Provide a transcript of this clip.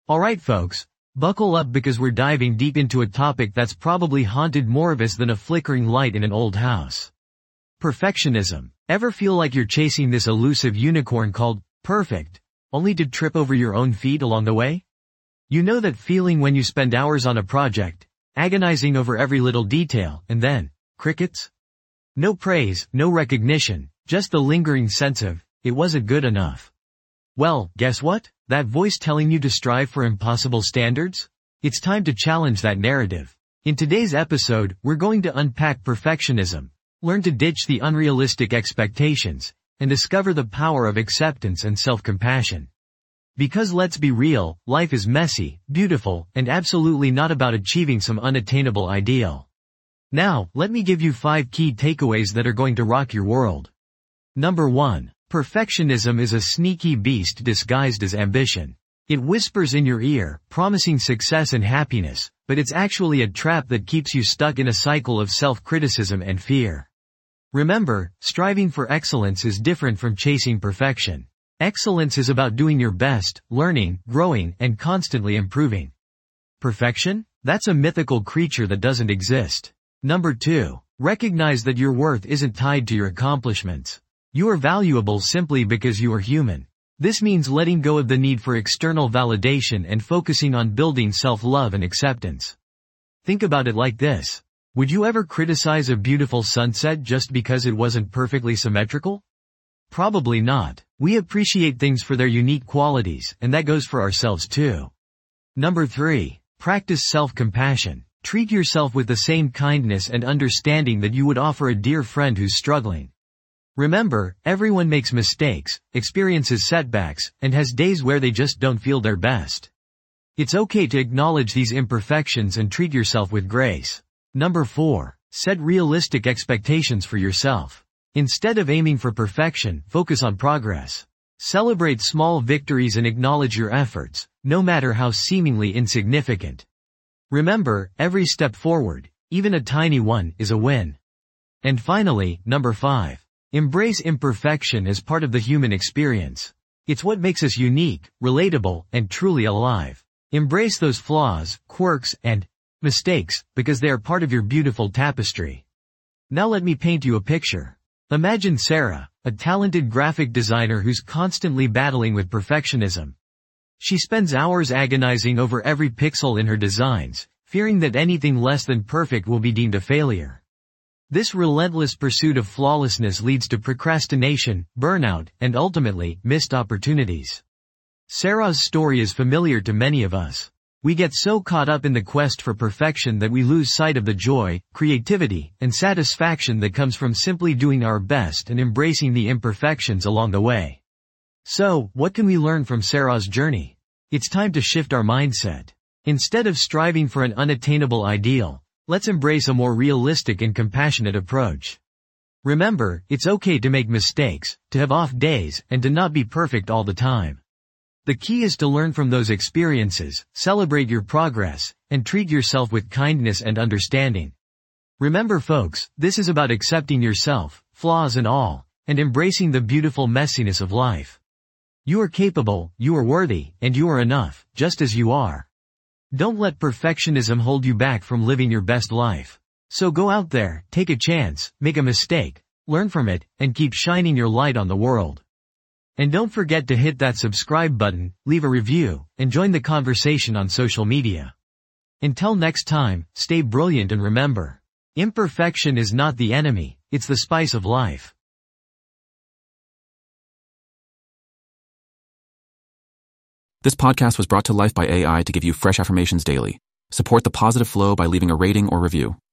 Alright folks, buckle up because we're diving deep into a topic that's probably haunted more of us than a flickering light in an old house. Perfectionism. Ever feel like you're chasing this elusive unicorn called perfect, only to trip over your own feet along the way? You know that feeling when you spend hours on a project, agonizing over every little detail, and then, crickets? No praise, no recognition, just the lingering sense of, it wasn't good enough. Well, guess what? That voice telling you to strive for impossible standards? It's time to challenge that narrative. In today's episode, we're going to unpack perfectionism, learn to ditch the unrealistic expectations, and discover the power of acceptance and self-compassion. Because let's be real, life is messy, beautiful, and absolutely not about achieving some unattainable ideal. Now, let me give you 5 key takeaways that are going to rock your world. Number 1. Perfectionism is a sneaky beast disguised as ambition. It whispers in your ear, promising success and happiness, but it's actually a trap that keeps you stuck in a cycle of self-criticism and fear. Remember, striving for excellence is different from chasing perfection. Excellence is about doing your best, learning, growing, and constantly improving. Perfection? That's a mythical creature that doesn't exist. Number 2. Recognize that your worth isn't tied to your accomplishments. You are valuable simply because you are human. This means letting go of the need for external validation and focusing on building self-love and acceptance. Think about it like this. Would you ever criticize a beautiful sunset just because it wasn't perfectly symmetrical? Probably not. We appreciate things for their unique qualities, and that goes for ourselves too. Number 3. Practice self-compassion. Treat yourself with the same kindness and understanding that you would offer a dear friend who's struggling. Remember, everyone makes mistakes, experiences setbacks, and has days where they just don't feel their best. It's okay to acknowledge these imperfections and treat yourself with grace. Number 4. Set realistic expectations for yourself. Instead of aiming for perfection, focus on progress. Celebrate small victories and acknowledge your efforts, no matter how seemingly insignificant. Remember, every step forward, even a tiny one, is a win. And finally, number 5. Embrace imperfection as part of the human experience. It's what makes us unique, relatable, and truly alive. Embrace those flaws, quirks, and mistakes, because they are part of your beautiful tapestry. Now let me paint you a picture. Imagine Sarah, a talented graphic designer who's constantly battling with perfectionism. She spends hours agonizing over every pixel in her designs, fearing that anything less than perfect will be deemed a failure. This relentless pursuit of flawlessness leads to procrastination, burnout, and ultimately, missed opportunities. Sarah's story is familiar to many of us. We get so caught up in the quest for perfection that we lose sight of the joy, creativity, and satisfaction that comes from simply doing our best and embracing the imperfections along the way. So, what can we learn from Sarah's journey? It's time to shift our mindset. Instead of striving for an unattainable ideal, let's embrace a more realistic and compassionate approach. Remember, it's okay to make mistakes, to have off days, and to not be perfect all the time. The key is to learn from those experiences, celebrate your progress, and treat yourself with kindness and understanding. Remember folks, this is about accepting yourself, flaws and all, and embracing the beautiful messiness of life. You are capable, you are worthy, and you are enough, just as you are. Don't let perfectionism hold you back from living your best life. So go out there, take a chance, make a mistake, learn from it, and keep shining your light on the world. And don't forget to hit that subscribe button, leave a review, and join the conversation on social media. Until next time, stay brilliant and remember, imperfection is not the enemy, it's the spice of life. This podcast was brought to life by AI to give you fresh affirmations daily. Support the positive flow by leaving a rating or review.